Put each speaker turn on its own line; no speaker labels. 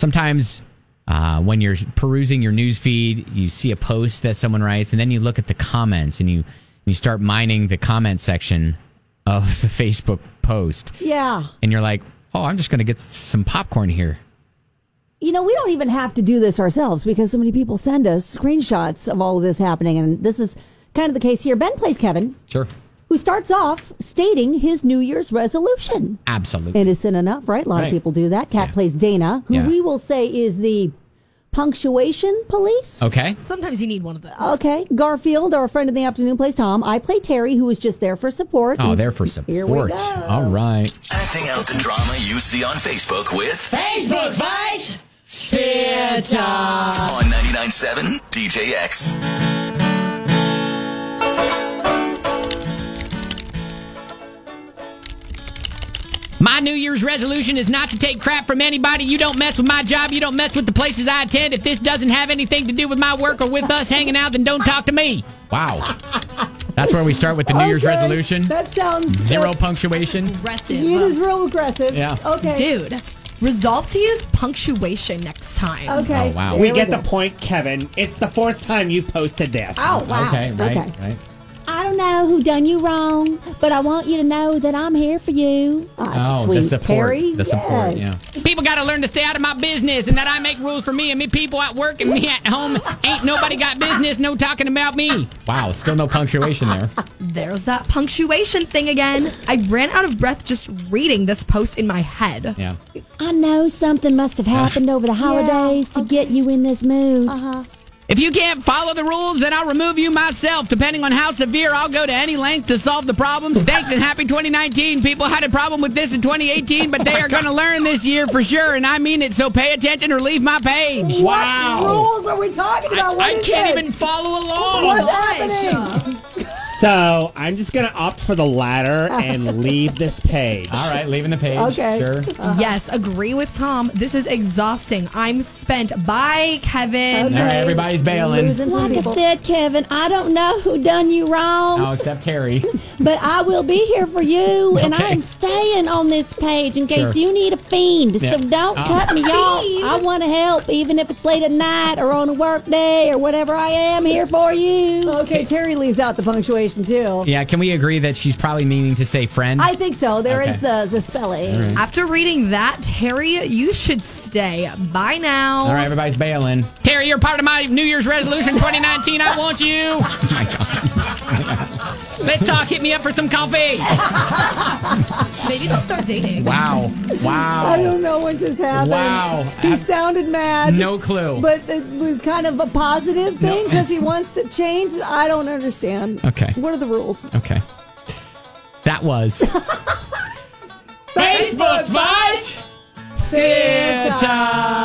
sometimes when you're perusing your news feed, you see a post that someone writes, and then you look at the comments, and you start mining the comment section of the Facebook post.
Yeah.
And you're like, oh, I'm just going to get some popcorn here.
We don't even have to do this ourselves because so many people send us screenshots of all of this happening. And this is kind of the case here. Ben plays Kevin.
Sure.
Who starts off stating his New Year's resolution.
Absolutely.
Innocent enough, right? A lot of people do that. Kat plays Dana, who we will say is the punctuation police.
Okay.
Sometimes you need one of those.
Okay. Garfield, our friend in the afternoon, plays Tom. I play Terry, who was just there for support.
Oh, there for support.
Here we go.
All right.
Acting out the drama you see on Facebook with
Facebook Fight Theater
on 99.7 DJX.
My New Year's resolution is not to take crap from anybody. You don't mess with my job. You don't mess with the places I attend. If this doesn't have anything to do with my work or with us hanging out, then don't talk to me. Wow. That's where we start with the New Year's resolution.
That sounds...
Zero punctuation.
Aggressive.
It is real aggressive.
Yeah.
Okay.
Dude, resolve to use punctuation next time.
Okay.
Oh, wow.
We get the point, Kevin. It's the fourth time you've posted this.
Oh, wow.
Okay, right.
I don't know who done you wrong, but I want you to know that I'm here for you.
Oh,
sweet
the support.
Terry.
The support,
Yes.
yeah. People got to learn to stay out of my business and that I make rules for me and me people at work and me at home. Ain't nobody got business, no talking about me. Wow, still no punctuation there.
There's that punctuation thing again. I ran out of breath just reading this post in my head.
Yeah.
I know something must have happened over the holidays to get you in this mood.
If you can't follow the rules, then I'll remove you myself. Depending on how severe, I'll go to any length to solve the problems. Thanks and happy 2019. People had a problem with this in 2018, but they are going to learn this year for sure, and I mean it, so pay attention or leave my page.
What rules are we talking about?
I can't even follow along.
What's happening?
So I'm just going to opt for the latter and leave this page.
All right, leaving the page.
Okay.
Sure.
Yes, agree with Tom. This is exhausting. I'm spent. Bye, Kevin.
All right, everybody's bailing.
Losing some people. I said, Kevin, I don't know who done you wrong,
Oh, except Terry.
but I will be here for you, and
Okay.
I'm staying on this page in case
Sure.
you need a fiend.
Yeah.
So don't cut me off. I want to help, even if it's late at night or on a work day or whatever. I am here for you. Okay, Terry leaves out the punctuation too.
Yeah, can we agree that she's probably meaning to say friend?
I think so. There is
Okay.
the spelling.
Right.
After reading that, Terry, you should stay. Bye now.
All right, everybody's bailing. Terry, you're part of my New Year's resolution 2019. I want you. Oh, my God. Let's talk. Hit me up for some coffee.
Maybe they'll start dating.
Wow.
I don't know what just happened.
Wow.
He sounded mad.
No clue.
But it was kind of a positive thing because he wants to change. I don't understand.
Okay.
What are the rules?
Okay. That was Facebook Fight Theater.